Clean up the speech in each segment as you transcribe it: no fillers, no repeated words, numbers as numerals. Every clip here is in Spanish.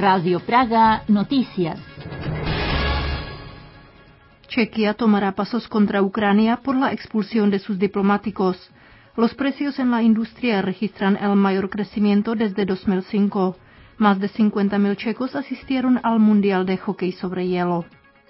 Radio Praga Noticias. Chequia tomará pasos contra Ucrania por la expulsión de sus diplomáticos. Los precios en la industria registran el mayor crecimiento desde 2005. Más de 50.000 checos asistieron al Mundial de Hockey sobre hielo.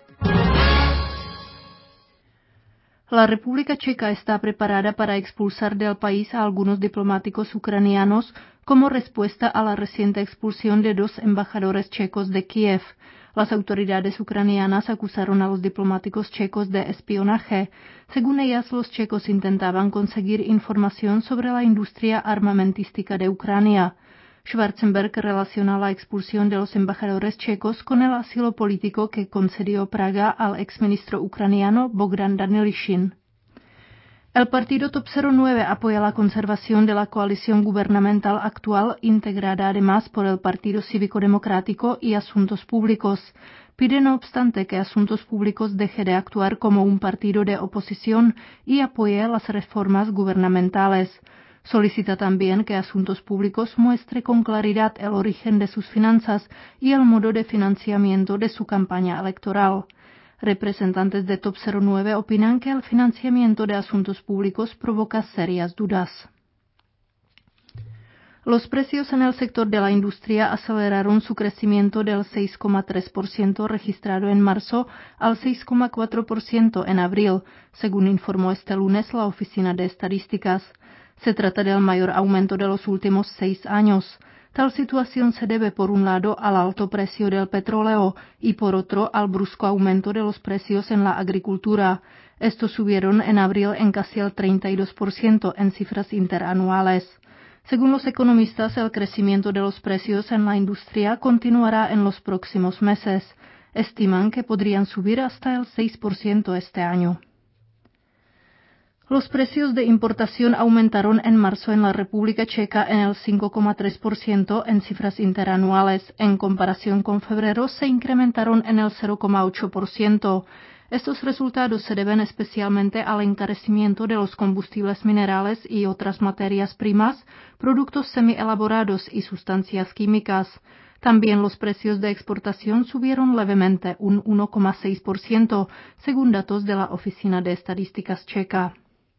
La República Checa está preparada para expulsar del país a algunos diplomáticos ucranianos como respuesta a la reciente expulsión de 2 embajadores checos de Kiev. Las autoridades ucranianas acusaron a los diplomáticos checos de espionaje. Según ellas, los checos intentaban conseguir información sobre la industria armamentística de Ucrania. Schwarzenberg relaciona la expulsión de los embajadores checos con el asilo político que concedió Praga al exministro ucraniano Bogdan Danylyšin. El partido TOP 09 apoya la conservación de la coalición gubernamental actual, integrada además por el Partido Cívico Democrático y Asuntos Públicos. Pide no obstante que Asuntos Públicos deje de actuar como un partido de oposición y apoye las reformas gubernamentales. Solicita también que Asuntos Públicos muestre con claridad el origen de sus finanzas y el modo de financiamiento de su campaña electoral. Representantes de TOP 09 opinan que el financiamiento de Asuntos Públicos provoca serias dudas. Los precios en el sector de la industria aceleraron su crecimiento del 6,3% registrado en marzo al 6,4% en abril, según informó este lunes la Oficina de Estadísticas. Se trata del mayor aumento de los últimos 6 años. Tal situación se debe, por un lado, al alto precio del petróleo y, por otro, al brusco aumento de los precios en la agricultura. Estos subieron en abril en casi el 32% en cifras interanuales. Según los economistas, el crecimiento de los precios en la industria continuará en los próximos meses. Estiman que podrían subir hasta el 6% este año. Los precios de importación aumentaron en marzo en la República Checa en el 5,3% en cifras interanuales. En comparación con febrero se incrementaron en el 0,8%. Estos resultados se deben especialmente al encarecimiento de los combustibles minerales y otras materias primas, productos semielaborados y sustancias químicas. También los precios de exportación subieron levemente, un 1,6%, según datos de la Oficina de Estadísticas checa.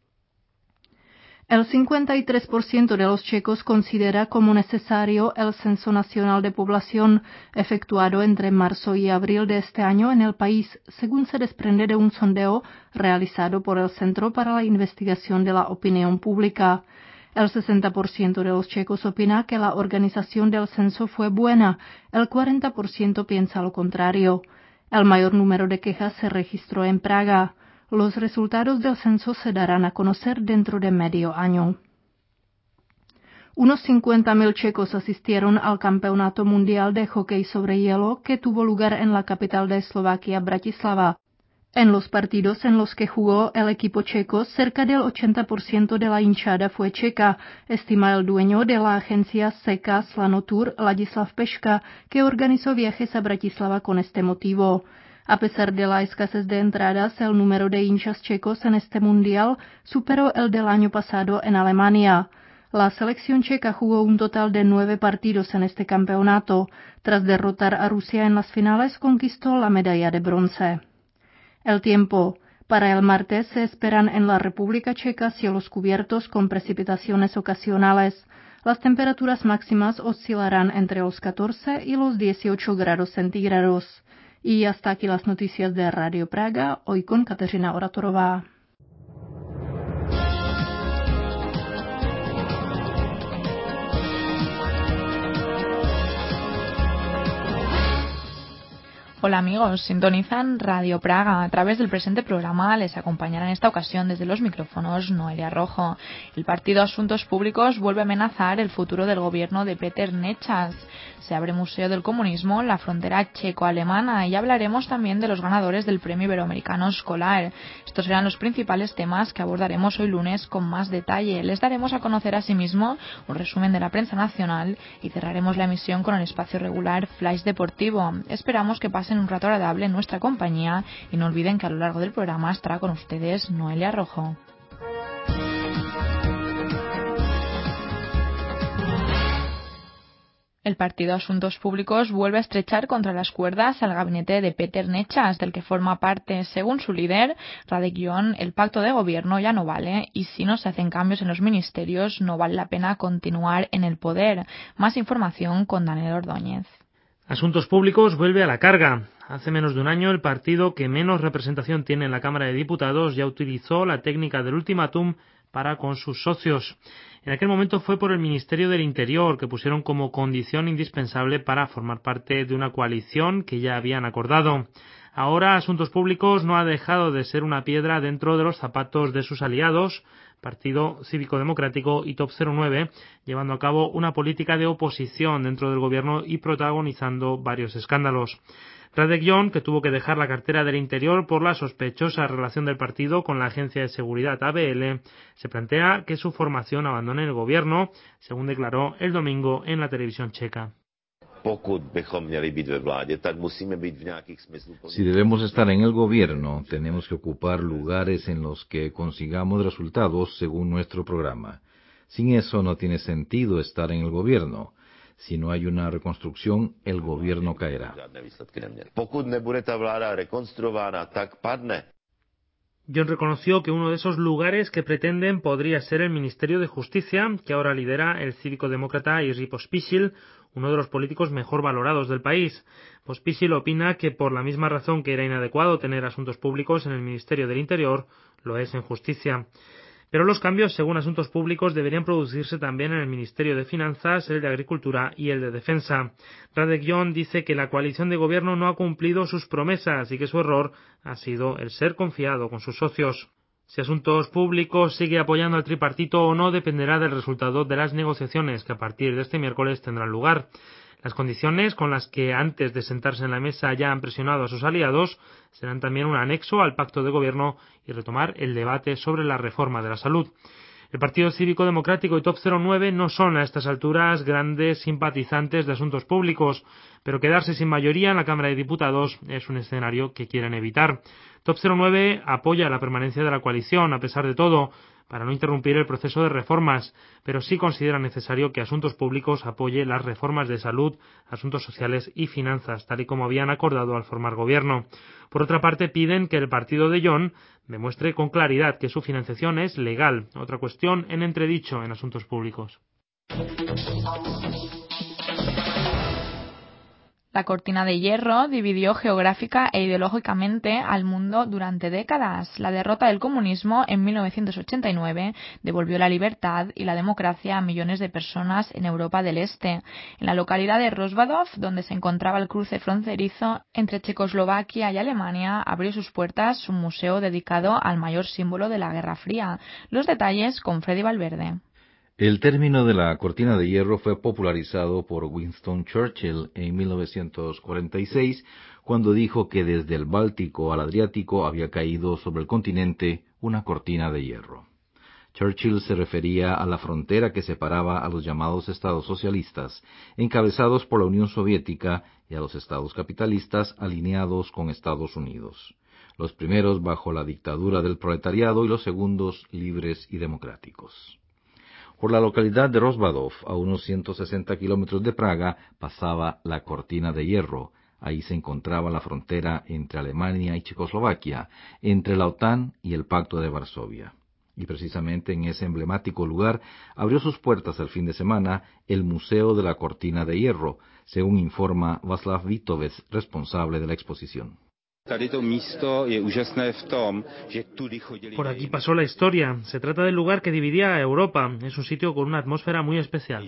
El 53% de los checos considera como necesario el Censo Nacional de Población, efectuado entre marzo y abril de este año en el país, según se desprende de un sondeo realizado por el Centro para la Investigación de la Opinión Pública. El 60% de los checos opina que la organización del censo fue buena, el 40% piensa lo contrario. El mayor número de quejas se registró en Praga. Los resultados del censo se darán a conocer dentro de medio año. Unos 50.000 checos asistieron al Campeonato Mundial de Hockey sobre hielo que tuvo lugar en la capital de Eslovaquia, Bratislava. En los partidos en los que jugó el equipo checo, cerca del 80% de la hinchada fue checa, estima el dueño de la agencia Seka Slanotur, Ladislav Peška, que organizó viajes a Bratislava con este motivo. A pesar de la escasez de entradas, el número de hinchas checos en este mundial superó el del año pasado en Alemania. La selección checa jugó un total de 9 partidos en este campeonato. Tras derrotar a Rusia en las finales, conquistó la medalla de bronce. El tiempo. Para el martes se esperan en la República Checa cielos cubiertos con precipitaciones ocasionales. Las temperaturas máximas oscilarán entre los 14 y los 18 grados centígrados. Y hasta aquí las noticias de Radio Praga, hoy con Kateřina Oratorová. Hola amigos, sintonizan Radio Praga. A través del presente programa les acompañará en esta ocasión desde los micrófonos Noelia Rojo. El Partido Asuntos Públicos vuelve a amenazar el futuro del gobierno de Peter Nečas. Se abre Museo del Comunismo en la frontera checo-alemana y hablaremos también de los ganadores del Premio Iberoamericano Escolar. Estos serán los principales temas que abordaremos hoy lunes con más detalle. Les daremos a conocer asimismo un resumen de la prensa nacional y cerraremos la emisión con el espacio regular Flash Deportivo. Esperamos que pasen un rato agradable en nuestra compañía y no olviden que a lo largo del programa estará con ustedes Noelia Rojo. El partido Asuntos Públicos vuelve a estrechar contra las cuerdas al gabinete de Peter Nechas, del que forma parte, según su líder, Radek Jon. El pacto de gobierno ya no vale y si no se hacen cambios en los ministerios no vale la pena continuar en el poder. Más información con Daniel Ordóñez. Asuntos Públicos vuelve a la carga. Hace menos de un año el partido que menos representación tiene en la Cámara de Diputados ya utilizó la técnica del ultimátum para con sus socios. En aquel momento fue por el Ministerio del Interior, que pusieron como condición indispensable para formar parte de una coalición que ya habían acordado. Ahora Asuntos Públicos no ha dejado de ser una piedra dentro de los zapatos de sus aliados, Partido Cívico Democrático y Top 09, llevando a cabo una política de oposición dentro del gobierno y protagonizando varios escándalos. Radek Jon, que tuvo que dejar la cartera del Interior por la sospechosa relación del partido con la agencia de seguridad ABL, se plantea que su formación abandone el gobierno, según declaró el domingo en la televisión checa. Si debemos estar en el gobierno, tenemos que ocupar lugares en los que consigamos resultados según nuestro programa. Sin eso no tiene sentido estar en el gobierno. Si no hay una reconstrucción, el gobierno caerá. Jon reconoció que uno de esos lugares que pretenden podría ser el Ministerio de Justicia, que ahora lidera el cívico-demócrata Jiří Pospíšil, uno de los políticos mejor valorados del país. Pospíšil opina que por la misma razón que era inadecuado tener asuntos públicos en el Ministerio del Interior, lo es en Justicia. Pero los cambios, según Asuntos Públicos, deberían producirse también en el Ministerio de Finanzas, el de Agricultura y el de Defensa. Radek Jon dice que la coalición de gobierno no ha cumplido sus promesas y que su error ha sido el ser confiado con sus socios. Si Asuntos Públicos sigue apoyando al tripartito o no dependerá del resultado de las negociaciones que a partir de este miércoles tendrán lugar. Las condiciones con las que antes de sentarse en la mesa ya han presionado a sus aliados serán también un anexo al pacto de gobierno y retomar el debate sobre la reforma de la salud. El Partido Cívico Democrático y Top 09 no son a estas alturas grandes simpatizantes de Asuntos Públicos, pero quedarse sin mayoría en la Cámara de Diputados es un escenario que quieren evitar. Top 09 apoya la permanencia de la coalición, a pesar de todo, para no interrumpir el proceso de reformas, pero sí considera necesario que Asuntos Públicos apoye las reformas de salud, asuntos sociales y finanzas, tal y como habían acordado al formar gobierno. Por otra parte, piden que el partido de Jon demuestre con claridad que su financiación es legal, otra cuestión en entredicho en Asuntos Públicos. La cortina de hierro dividió geográfica e ideológicamente al mundo durante décadas. La derrota del comunismo en 1989 devolvió la libertad y la democracia a millones de personas en Europa del Este. En la localidad de Rozvadov, donde se encontraba el cruce fronterizo entre Checoslovaquia y Alemania, abrió sus puertas un museo dedicado al mayor símbolo de la Guerra Fría. Los detalles con Freddy Valverde. El término de la cortina de hierro fue popularizado por Winston Churchill en 1946, cuando dijo que desde el Báltico al Adriático había caído sobre el continente una cortina de hierro. Churchill se refería a la frontera que separaba a los llamados estados socialistas, encabezados por la Unión Soviética, y a los estados capitalistas alineados con Estados Unidos, los primeros bajo la dictadura del proletariado y los segundos libres y democráticos. Por la localidad de Rozvadov, a unos 160 kilómetros de Praga, pasaba la cortina de hierro. Ahí se encontraba la frontera entre Alemania y Checoslovaquia, entre la OTAN y el Pacto de Varsovia. Y precisamente en ese emblemático lugar abrió sus puertas el fin de semana el Museo de la Cortina de Hierro, según informa Václav Vítovec, responsable de la exposición. Por aquí pasó la historia. Se trata del lugar que dividía a Europa. Es un sitio con una atmósfera muy especial.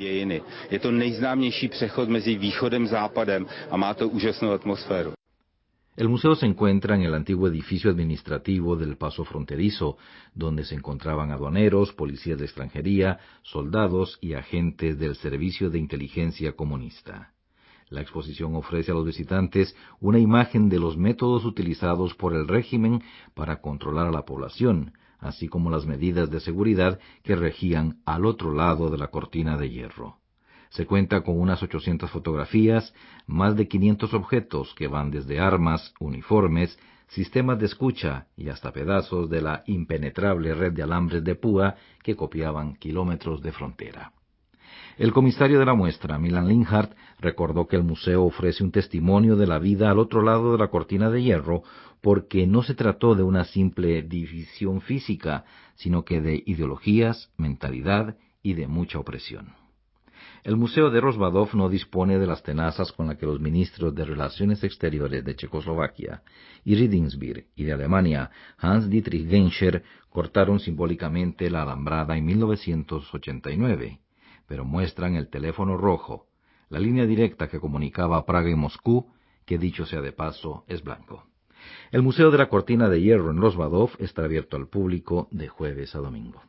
El museo se encuentra en el antiguo edificio administrativo del paso fronterizo, donde se encontraban aduaneros, policías de extranjería, soldados y agentes del Servicio de Inteligencia Comunista. La exposición ofrece a los visitantes una imagen de los métodos utilizados por el régimen para controlar a la población, así como las medidas de seguridad que regían al otro lado de la cortina de hierro. Se cuenta con unas 800 fotografías, más de 500 objetos que van desde armas, uniformes, sistemas de escucha y hasta pedazos de la impenetrable red de alambres de púa que copiaban kilómetros de frontera. El comisario de la muestra, Milan Linhart, recordó que el museo ofrece un testimonio de la vida al otro lado de la cortina de hierro porque no se trató de una simple división física, sino que de ideologías, mentalidad y de mucha opresión. El Museo de Rozvadov no dispone de las tenazas con las que los ministros de Relaciones Exteriores de Checoslovaquia y Riedisberg y de Alemania, Hans-Dietrich Genscher, cortaron simbólicamente la alambrada en 1989, pero muestran el teléfono rojo, la línea directa que comunicaba Praga y Moscú, que dicho sea de paso, es blanco. El Museo de la Cortina de Hierro en Rozvadov está abierto al público de jueves a domingo.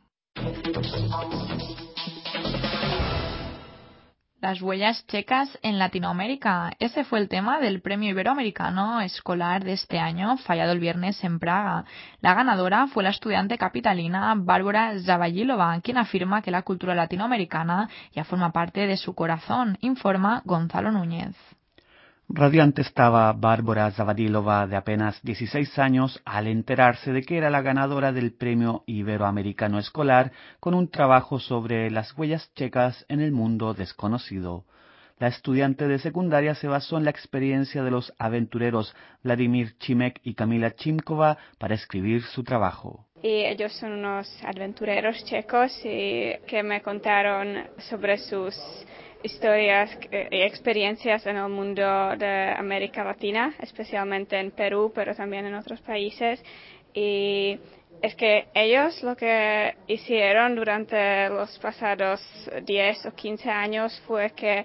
Las huellas checas en Latinoamérica. Ese fue el tema del Premio Iberoamericano Escolar de este año, fallado el viernes en Praga. La ganadora fue la estudiante capitalina Bárbara Zavadilova, quien afirma que la cultura latinoamericana ya forma parte de su corazón, informa Gonzalo Núñez. Radiante estaba Bárbara Zavadilova, de apenas 16 años, al enterarse de que era la ganadora del Premio Iberoamericano Escolar con un trabajo sobre las huellas checas en el mundo desconocido. La estudiante de secundaria se basó en la experiencia de los aventureros Vladimir Chimek y Kamila Chimkova para escribir su trabajo. Y ellos son unos aventureros checos que me contaron sobre sus historias y experiencias en el mundo de América Latina, especialmente en Perú, pero también en otros países. Y es que ellos lo que hicieron durante los pasados 10 o 15 años fue que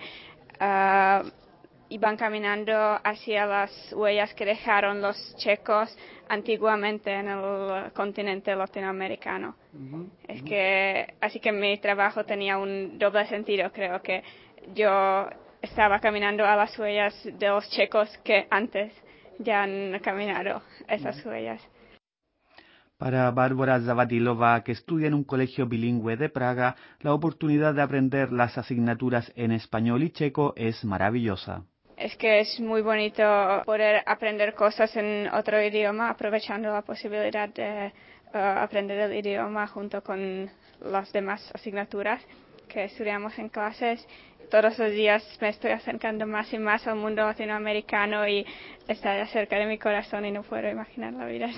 iban caminando hacia las huellas que dejaron los checos antiguamente en el continente latinoamericano. Así que mi trabajo tenía un doble sentido. Creo que yo estaba caminando a las huellas de los checos que antes ya han caminado esas huellas. Para Bárbara Zavadilova, que estudia en un colegio bilingüe de Praga, la oportunidad de aprender las asignaturas en español y checo es maravillosa. Es que es muy bonito poder aprender cosas en otro idioma, aprovechando la posibilidad de aprender el idioma junto con las demás asignaturas que estudiamos en clases. Todos los días me estoy acercando más y más al mundo latinoamericano y está cerca de mi corazón y no puedo imaginar la vida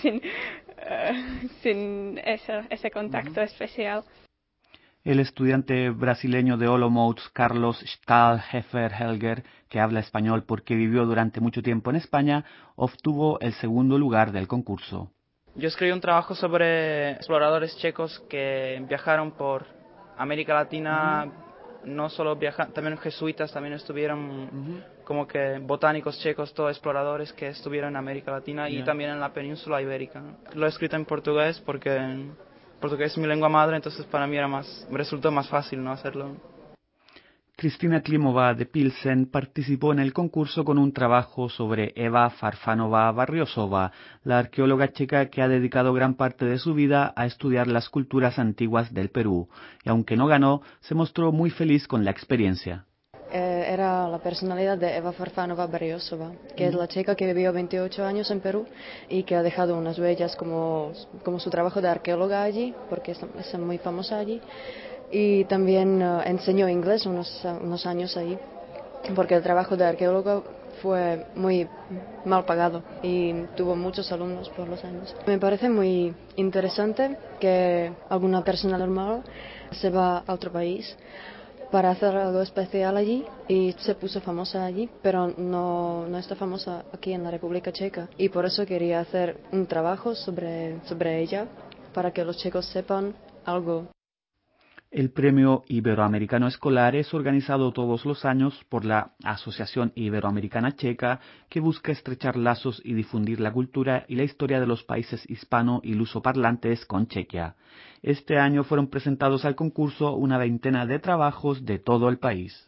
sin ese contacto especial. El estudiante brasileño de Olomouc, Carlos Stahlhelfer-Helger, que habla español porque vivió durante mucho tiempo en España, obtuvo el segundo lugar del concurso. Yo escribí un trabajo sobre exploradores checos que viajaron por América Latina, no solo viajaron, también jesuitas también estuvieron, como que botánicos checos, todos exploradores que estuvieron en América Latina y también en la península ibérica. Lo he escrito en portugués porque portugués es mi lengua madre, entonces para mí me resultó más fácil no hacerlo. Kristina Klimova de Pilsen participó en el concurso con un trabajo sobre Eva Farfánova-Barriosova, la arqueóloga checa que ha dedicado gran parte de su vida a estudiar las culturas antiguas del Perú, y aunque no ganó, se mostró muy feliz con la experiencia. Era la personalidad de Eva Farfánova-Barriosova, que es la checa que vivió 28 años en Perú y que ha dejado unas huellas como su trabajo de arqueóloga allí, porque es muy famosa allí. Y también enseñó inglés unos años ahí, porque el trabajo de arqueólogo fue muy mal pagado y tuvo muchos alumnos por los años. Me parece muy interesante que alguna persona normal se va a otro país para hacer algo especial allí y se puso famosa allí, pero no está famosa aquí en la República Checa. Y por eso quería hacer un trabajo sobre ella, para que los checos sepan algo. El Premio Iberoamericano Escolar es organizado todos los años por la Asociación Iberoamericana Checa, que busca estrechar lazos y difundir la cultura y la historia de los países hispano y lusoparlantes con Chequia. Este año fueron presentados al concurso una veintena de trabajos de todo el país.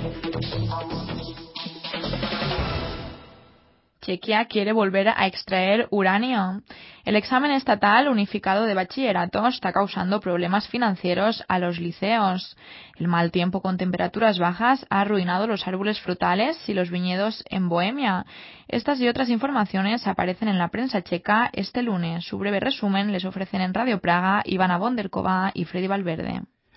Chequia quiere volver a extraer uranio. El examen estatal unificado de bachillerato está causando problemas financieros a los liceos. El mal tiempo con temperaturas bajas ha arruinado los árboles frutales y los viñedos en Bohemia. Estas y otras informaciones aparecen en la prensa checa este lunes. Su breve resumen les ofrecen en Radio Praga Ivana Bonderkova y Freddy Valverde.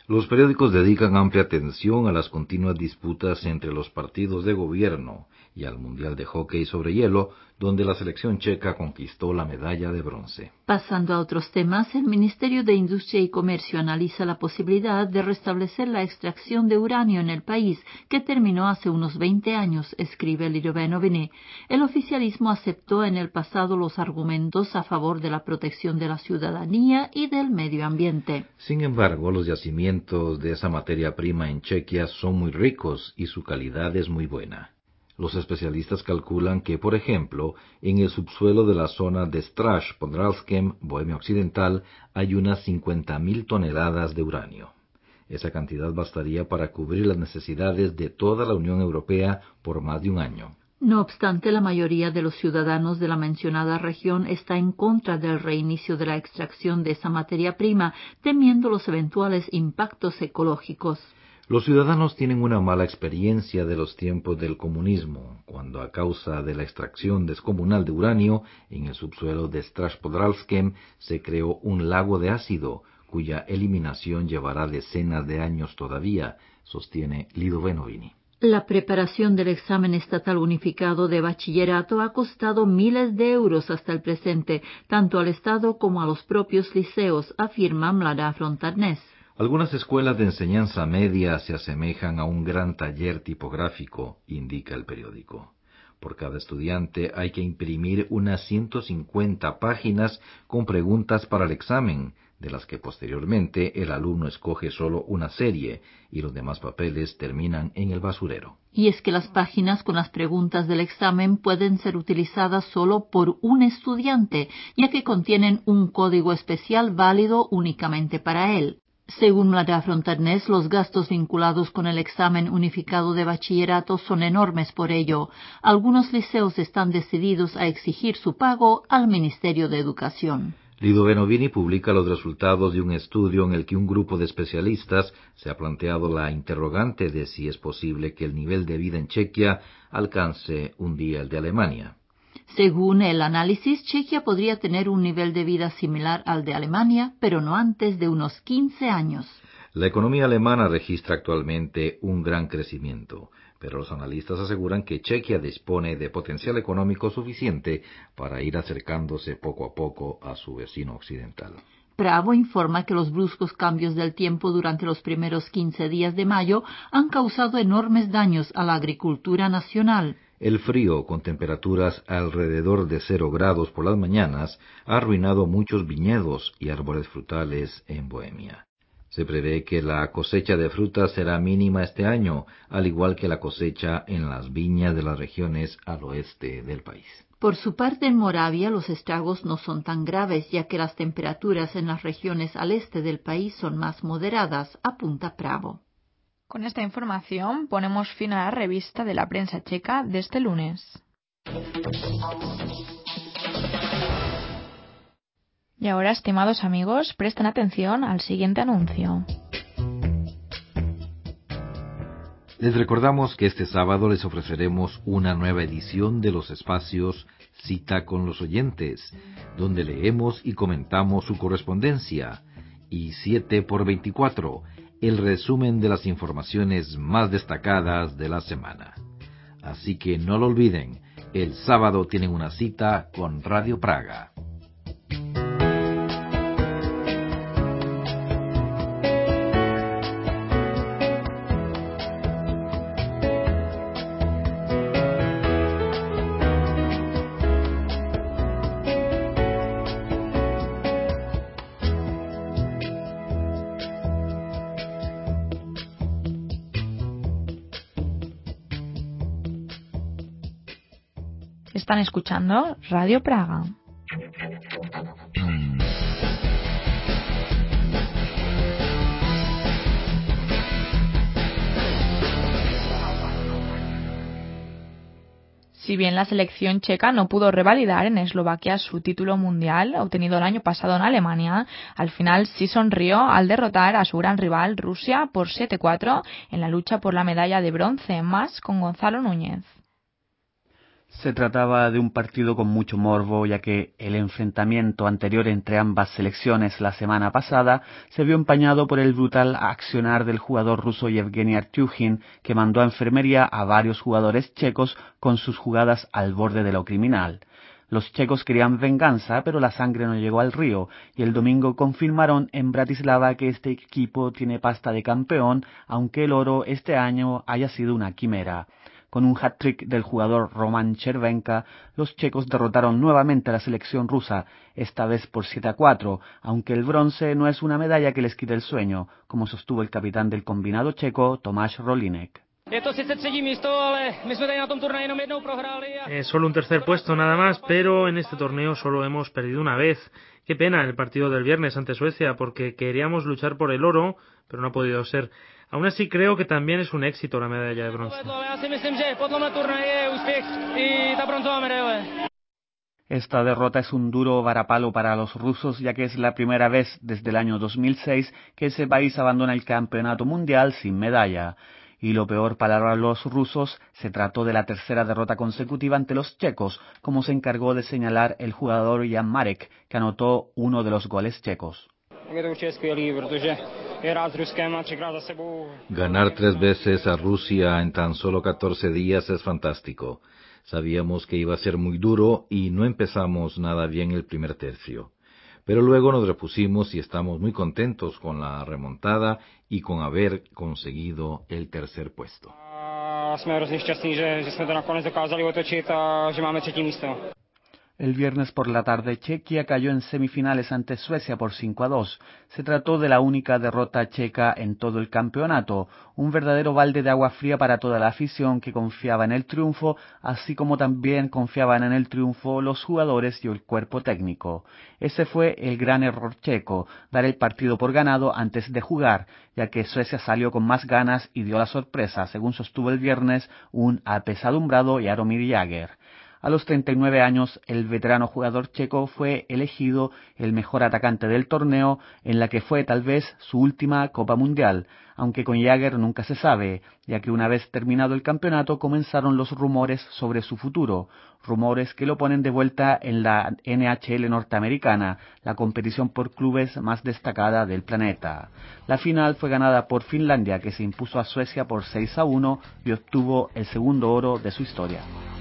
Los periódicos dedican amplia atención a las continuas disputas entre los partidos de gobierno y al Mundial de Hockey sobre Hielo, donde la selección checa conquistó la medalla de bronce. Pasando a otros temas, el Ministerio de Industria y Comercio analiza la posibilidad de restablecer la extracción de uranio en el país, que terminó hace unos 20 años, escribe Lido Novini. El oficialismo aceptó en el pasado los argumentos a favor de la protección de la ciudadanía y del medio ambiente. Sin embargo, los yacimientos de esa materia prima en Chequia son muy ricos y su calidad es muy buena. Los especialistas calculan que, por ejemplo, en el subsuelo de la zona de Straž pod Ralskem, Bohemia Occidental, hay unas 50.000 toneladas de uranio. Esa cantidad bastaría para cubrir las necesidades de toda la Unión Europea por más de un año. No obstante, la mayoría de los ciudadanos de la mencionada región está en contra del reinicio de la extracción de esa materia prima, temiendo los eventuales impactos ecológicos. Los ciudadanos tienen una mala experiencia de los tiempos del comunismo, cuando a causa de la extracción descomunal de uranio en el subsuelo de Straž pod Ralskem se creó un lago de ácido, cuya eliminación llevará decenas de años todavía, sostiene Lido Novini. La preparación del examen estatal unificado de bachillerato ha costado miles de euros hasta el presente, tanto al Estado como a los propios liceos, afirma Mlada Frontarnés. Algunas escuelas de enseñanza media se asemejan a un gran taller tipográfico, indica el periódico. Por cada estudiante hay que imprimir unas 150 páginas con preguntas para el examen, de las que posteriormente el alumno escoge solo una serie y los demás papeles terminan en el basurero. Y es que las páginas con las preguntas del examen pueden ser utilizadas solo por un estudiante, ya que contienen un código especial válido únicamente para él. Según Mlada Frontarnés, los gastos vinculados con el examen unificado de bachillerato son enormes por ello. Algunos liceos están decididos a exigir su pago al Ministerio de Educación. Lido Novini publica los resultados de un estudio en el que un grupo de especialistas se ha planteado la interrogante de si es posible que el nivel de vida en Chequia alcance un día el de Alemania. Según el análisis, Chequia podría tener un nivel de vida similar al de Alemania, pero no antes de unos 15 años. La economía alemana registra actualmente un gran crecimiento, pero los analistas aseguran que Chequia dispone de potencial económico suficiente para ir acercándose poco a poco a su vecino occidental. Pravo informa que los bruscos cambios del tiempo durante los primeros 15 días de mayo han causado enormes daños a la agricultura nacional. El frío, con temperaturas alrededor de 0 grados por las mañanas, ha arruinado muchos viñedos y árboles frutales en Bohemia. Se prevé que la cosecha de frutas será mínima este año, al igual que la cosecha en las viñas de las regiones al oeste del país. Por su parte, en Moravia los estragos no son tan graves, ya que las temperaturas en las regiones al este del país son más moderadas, apunta Pravo. Con esta información ponemos fin a la revista de la prensa checa de este lunes. Y ahora, estimados amigos, presten atención al siguiente anuncio. Les recordamos que este sábado les ofreceremos una nueva edición de los espacios Cita con los Oyentes, donde leemos y comentamos su correspondencia, y 7x24, el resumen de las informaciones más destacadas de la semana. Así que no lo olviden, el sábado tienen una cita con Radio Praga. Están escuchando Radio Praga. Si bien la selección checa no pudo revalidar en Eslovaquia su título mundial obtenido el año pasado en Alemania, al final sí sonrió al derrotar a su gran rival Rusia por 7-4 en la lucha por la medalla de bronce, más con Gonzalo Núñez. Se trataba de un partido con mucho morbo, ya que el enfrentamiento anterior entre ambas selecciones la semana pasada se vio empañado por el brutal accionar del jugador ruso Yevgeny Artyuhin, que mandó a enfermería a varios jugadores checos con sus jugadas al borde de lo criminal. Los checos querían venganza, pero la sangre no llegó al río, y el domingo confirmaron en Bratislava que este equipo tiene pasta de campeón, aunque el oro este año haya sido una quimera. Con un hat-trick del jugador Roman Chervenka, los checos derrotaron nuevamente a la selección rusa, esta vez por 7-4, aunque el bronce no es una medalla que les quite el sueño, como sostuvo el capitán del combinado checo, Tomáš Rolinek. Solo un tercer puesto nada más, pero en este torneo solo hemos perdido una vez. Qué pena el partido del viernes ante Suecia, porque queríamos luchar por el oro, pero no ha podido ser. Aún así creo que también es un éxito la medalla de bronce. Esta derrota es un duro varapalo para los rusos, ya que es la primera vez desde el año 2006 que ese país abandona el campeonato mundial sin medalla. Y lo peor para los rusos, se trató de la tercera derrota consecutiva ante los checos, como se encargó de señalar el jugador Jan Marek, que anotó uno de los goles checos. Ganar 3 veces a Rusia en tan solo 14 días es fantástico. Sabíamos que iba a ser muy duro y no empezamos nada bien el primer tercio. Pero luego nos repusimos y estamos muy contentos con la remontada y con haber conseguido el tercer puesto. El viernes por la tarde, Chequia cayó en semifinales ante Suecia por 5-2. Se trató de la única derrota checa en todo el campeonato, un verdadero balde de agua fría para toda la afición que confiaba en el triunfo, así como también confiaban en el triunfo los jugadores y el cuerpo técnico. Ese fue el gran error checo, dar el partido por ganado antes de jugar, ya que Suecia salió con más ganas y dio la sorpresa, según sostuvo el viernes un apesadumbrado Jaromír Jágr. A los 39 años, el veterano jugador checo fue elegido el mejor atacante del torneo, en la que fue tal vez su última Copa Mundial, aunque con Jágr nunca se sabe, ya que una vez terminado el campeonato comenzaron los rumores sobre su futuro, rumores que lo ponen de vuelta en la NHL norteamericana, la competición por clubes más destacada del planeta. La final fue ganada por Finlandia, que se impuso a Suecia por 6-1 y obtuvo el segundo oro de su historia.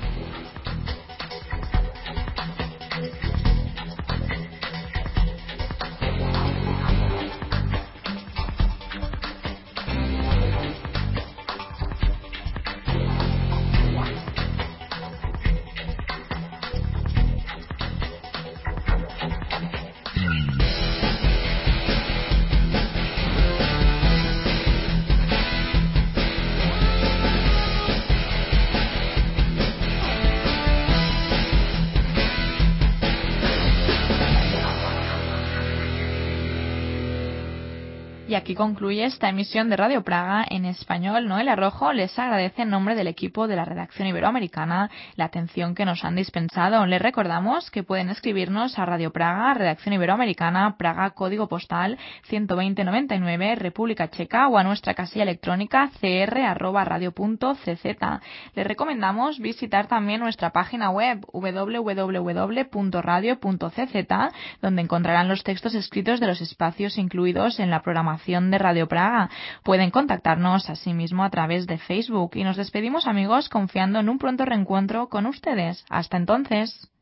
Y aquí concluye esta emisión de Radio Praga en español. Noelia Rojo les agradece en nombre del equipo de la redacción iberoamericana la atención que nos han dispensado. Les recordamos que pueden escribirnos a Radio Praga, redacción iberoamericana, Praga, código postal 12099, República Checa, o a nuestra casilla electrónica cr@radio.cz. Les recomendamos visitar también nuestra página web www.radio.cz, donde encontrarán los textos escritos de los espacios incluidos en la programación de Radio Praga. Pueden contactarnos asimismo a través de Facebook y nos despedimos, amigos, confiando en un pronto reencuentro con ustedes. Hasta entonces.